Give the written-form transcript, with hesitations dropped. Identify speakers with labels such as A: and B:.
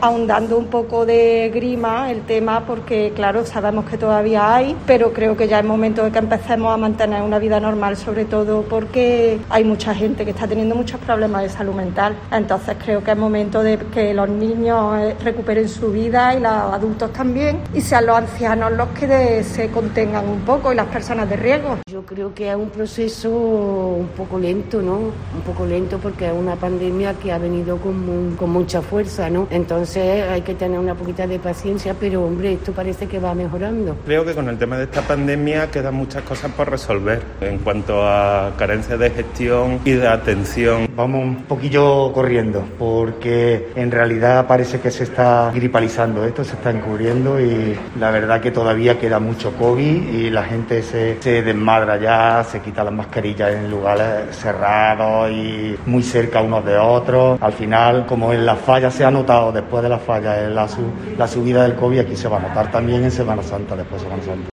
A: aun dando un poco de grima el tema, porque claro, sabemos que todavía hay, pero creo que ya es momento de que empecemos a mantener una vida normal, sobre todo porque hay mucha gente que está teniendo muchos problemas de salud mental. Entonces creo que es momento de que los niños recuperen su vida y los adultos también, y sean los ancianos los que se contengan un poco y las personas de riesgo.
B: Yo creo que es un proceso un poco lento, ¿no? Un poco lento porque es una pandemia que ha venido con mucha fuerza, ¿no? Entonces hay que tener una poquita de paciencia, pero hombre, esto parece que va mejorando.
C: Creo que con el tema de esta pandemia quedan muchas cosas por resolver en cuanto a carencia de gestión y de atención.
D: Vamos un poquillo corriendo porque en realidad parece que se está gripalizando esto, se está encubriendo y la verdad que todavía queda mucho COVID y la gente se desmadra ya, se quita las mascarillas en lugares cerrados y muy cerca unos de otros. Al final, como en las fallas se ha notado después de las fallas, en la subida del COVID, aquí se va a notar también en Semana Santa, después de Semana Santa.